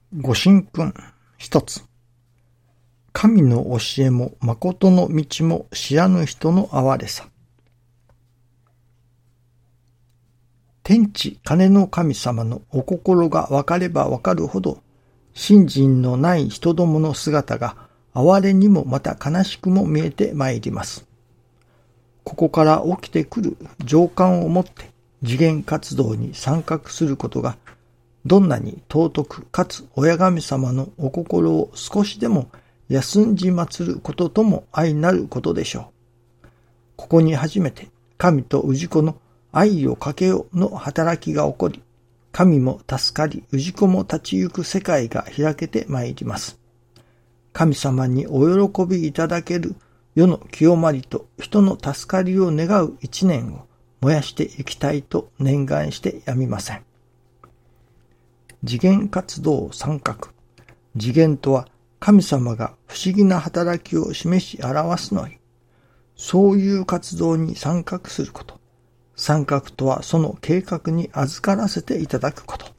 ご神君一つ。神の教えも誠の道も知らぬ人の哀れさ。天地金の神様のお心が分かれば分かるほど、信心のない人どもの姿が哀れにもまた悲しくも見えてまいります。ここから起きてくる情感をもって次元活動に参画することが、どんなに尊くかつ親神様のお心を少しでも休んじ祀ることとも相なることでしょう。ここに初めて神と氏子の愛をかけよの働きが起こり、神も助かり氏子も立ち行く世界が開けてまいります。神様にお喜びいただける世の清まりと人の助かりを願う一年を燃やしていきたいと念願してやみません。次元活動参画。次元とは神様が不思議な働きを示し表すのに、そういう活動に参画すること。参画とはその計画に預からせていただくこと。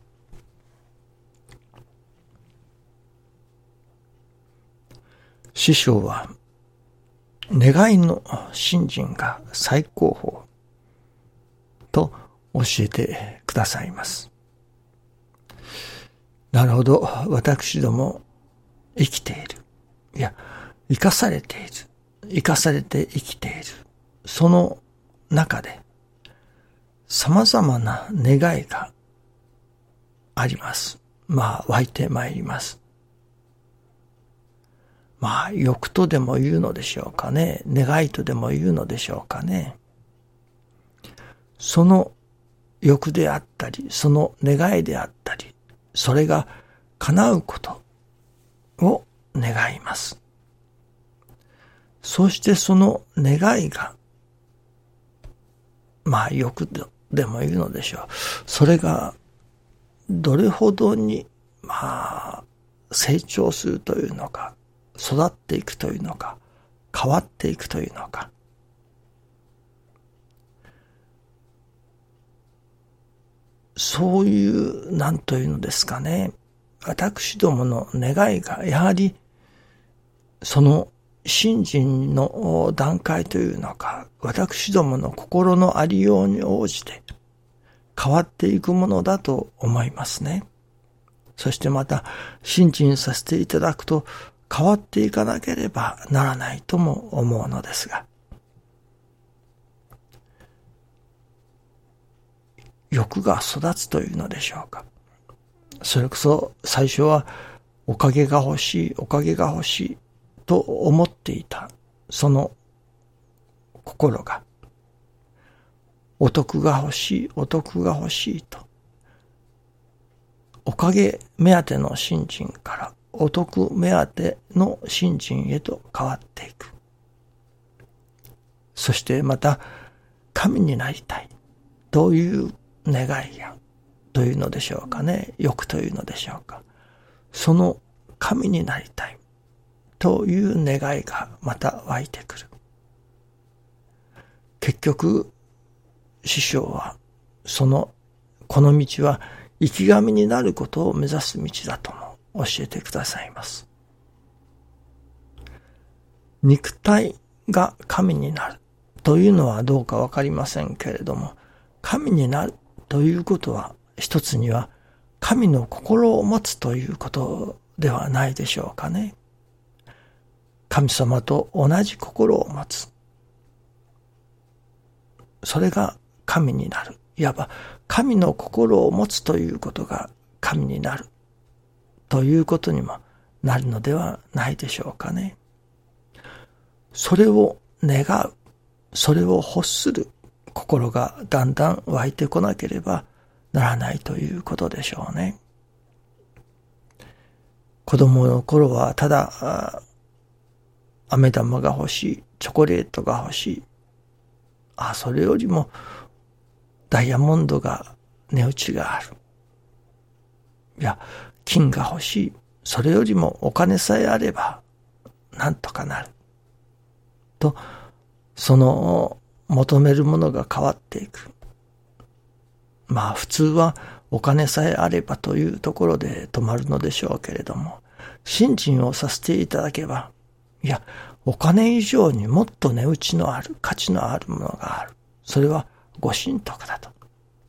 師匠は、願いの信心が最高峰と教えてくださいます。なるほど、私ども生きている。いや、生かされている。生かされて生きている。その中で、様々な願いがあります。湧いてまいります。欲とでも言うのでしょうかね。願いとでも言うのでしょうかね。その欲であったり、その願いであったり、それが叶うことを願います。そしてその願いが、欲でも言うのでしょう。それがどれほどに成長するというのか、育っていくというのか、変わっていくというのか。そういうなんというのですかね。私どもの願いがやはりその信心の段階というのか、私どもの心のありように応じて変わっていくものだと思いますね。そしてまた信心させていただくと変わっていかなければならないとも思うのですが、欲が育つというのでしょうか。それこそ最初はおかげが欲しい、おかげが欲しいと思っていたその心が、お得が欲しい、お得が欲しいと、おかげ目当ての信心からお得目当ての信心へと変わっていく。そしてまた神になりたいという願いやというのでしょうかね、欲というのでしょうか。その神になりたいという願いがまた湧いてくる。結局師匠はこの道は生き神になることを目指す道だとも教えてくださいます。肉体が神になるというのはどうかわかりませんけれども、神になるということは一つには神の心を持つということではないでしょうかね。神様と同じ心を持つ。それが神になる。いわば神の心を持つということが神になるということにもなるのではないでしょうかね。それを願う、それを欲する心がだんだん湧いてこなければならないということでしょうね。子供の頃はただ飴玉が欲しい、チョコレートが欲しい、それよりもダイヤモンドが値打ちがある、いや金が欲しい、それよりもお金さえあればなんとかなると、その求めるものが変わっていく。普通はお金さえあればというところで止まるのでしょうけれども、信心をさせていただけば、いや、お金以上にもっと値打ちのある、価値のあるものがある。それはご神徳だと。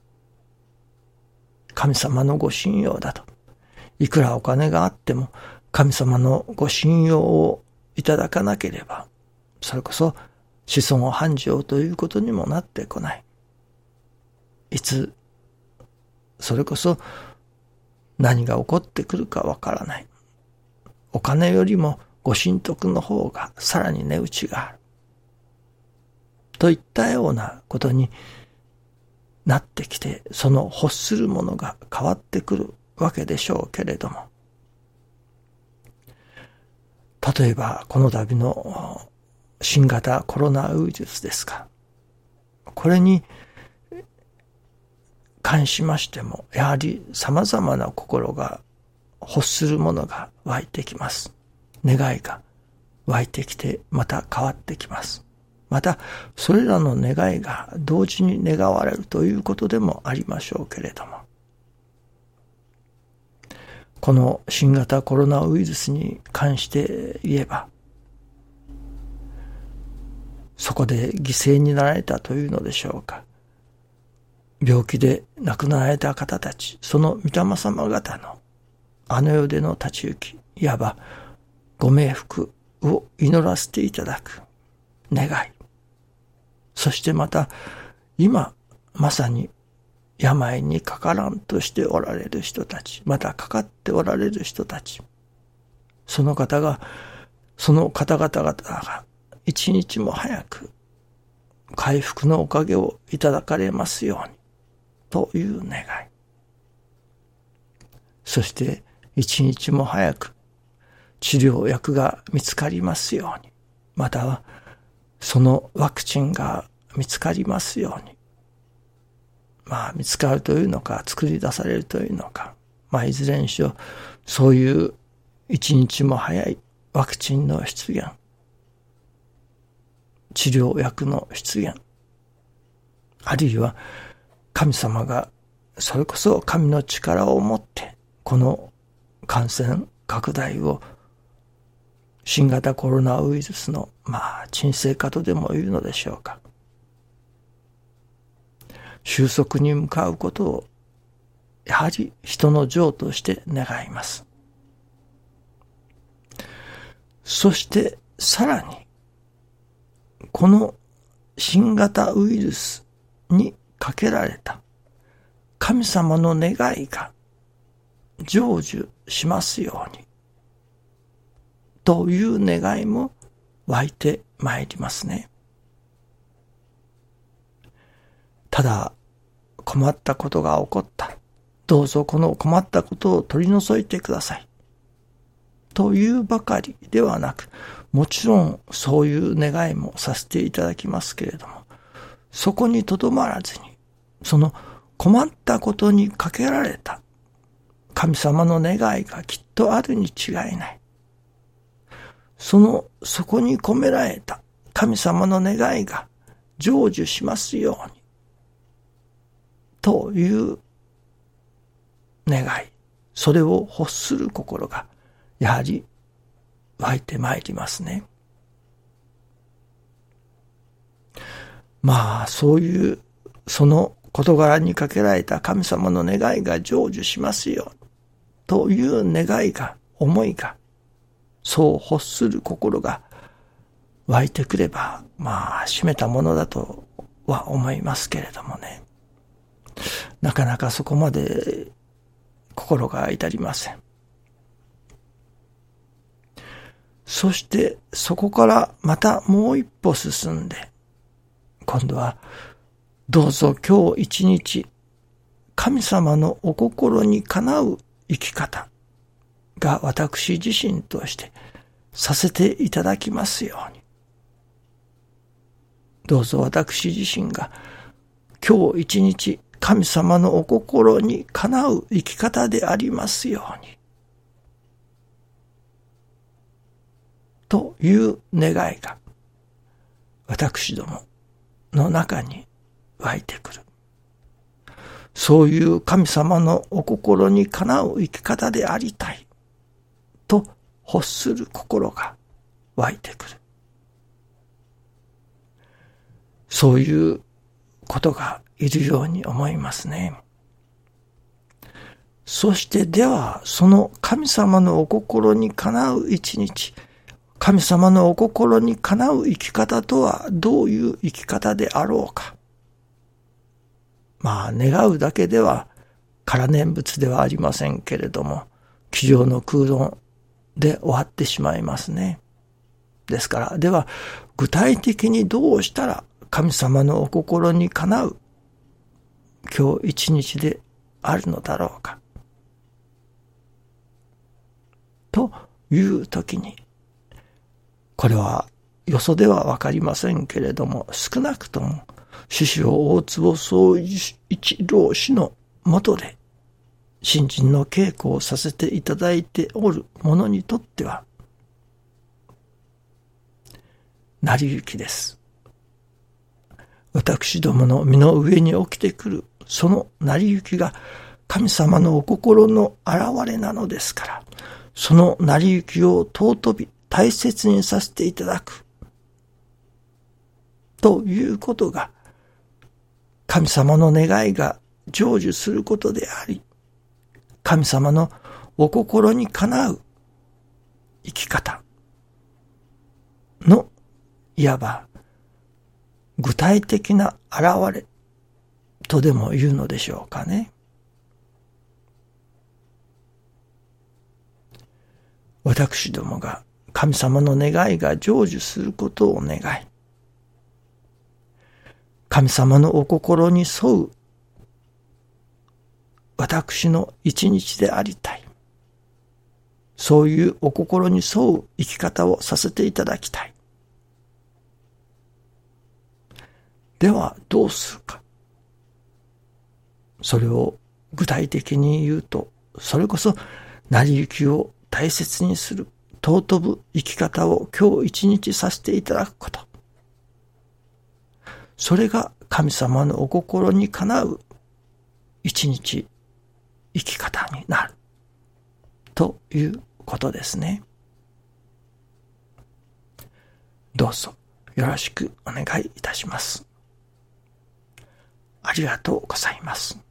神様のご信用だと。いくらお金があっても、神様のご信用をいただかなければ、それこそ子孫繁盛ということにもなってこない。いつ、それこそ何が起こってくるかわからない。お金よりもご神徳の方がさらに値打ちがある。といったようなことになってきて、その欲するものが変わってくるわけでしょうけれども、例えばこの度の新型コロナウイルスですか。これに関しましても、やはり様々な心が欲するものが湧いてきます。願いが湧いてきて、また変わってきます。また、それらの願いが同時に願われるということでもありましょうけれども、この新型コロナウイルスに関して言えば、そこで犠牲になられたというのでしょうか。病気で亡くなられた方たち、その御霊様方のあの世での立ち行き、いわばご冥福を祈らせていただく願い。そしてまた、今まさに病にかからんとしておられる人たち、またかかっておられる人たち、その方々が一日も早く回復のおかげをいただかれますようにという願い。そして一日も早く治療薬が見つかりますように、またはそのワクチンが見つかりますように。見つかるというのか、作り出されるというのか、いずれにしろ、そういう一日も早いワクチンの出現、治療薬の出現、あるいは神様がそれこそ神の力を持ってこの感染拡大を新型コロナウイルスの沈静化とでも言うのでしょうか、収束に向かうことをやはり人の情として願います。そしてさらにこの新型ウイルスにかけられた神様の願いが成就しますようにという願いも湧いてまいりますね。ただ困ったことが起こった。どうぞこの困ったことを取り除いてください。というばかりではなく、もちろんそういう願いもさせていただきますけれども、そこにとどまらずに、その困ったことにかけられた神様の願いがきっとあるに違いない。そこに込められた神様の願いが成就しますように。という願い、それを欲する心がやはり湧いてまいりますね。そういうその事柄にかけられた神様の願いが成就しますよという願いが、思いが、そう欲する心が湧いてくれば締めたものだとは思いますけれどもね、なかなかそこまで心が至りません。そしてそこからまたもう一歩進んで、今度はどうぞ今日一日神様のお心にかなう生き方が私自身としてさせていただきますように。どうぞ私自身が今日一日神様のお心にかなう生き方でありますように。という願いが私どもの中に湧いてくる。 そういう神様のお心にかなう生き方でありたいと欲する心が湧いてくる。そういうことがいるように思いますね。そしてでは、その神様のお心にかなう一日、神様のお心にかなう生き方とはどういう生き方であろうか。願うだけでは空念仏ではありませんけれども、机上の空論で終わってしまいますね。ですから、では具体的にどうしたら神様のお心にかなう今日一日であるのだろうか。というときに、これはよそではわかりませんけれども、少なくとも師匠大坪宗一郎氏の下で信心の稽古をさせていただいておる者にとっては、成り行きです。私どもの身の上に起きてくるその成り行きが神様のお心の現れなのですから、その成り行きを尊び大切にさせていただくということが、神様の願いが成就することであり、神様のお心にかなう生き方のいわば具体的な現れとでも言うのでしょうかね。私どもが神様の願いが成就することを願い、神様のお心に沿う私の一日でありたい。そういうお心に沿う生き方をさせていただきたい。ではどうするか。それを具体的に言うと、それこそ成り行きを大切にする、尊ぶ生き方を今日一日させていただくこと。それが神様のお心にかなう一日生き方になるということですね。どうぞよろしくお願いいたします。ありがとうございます。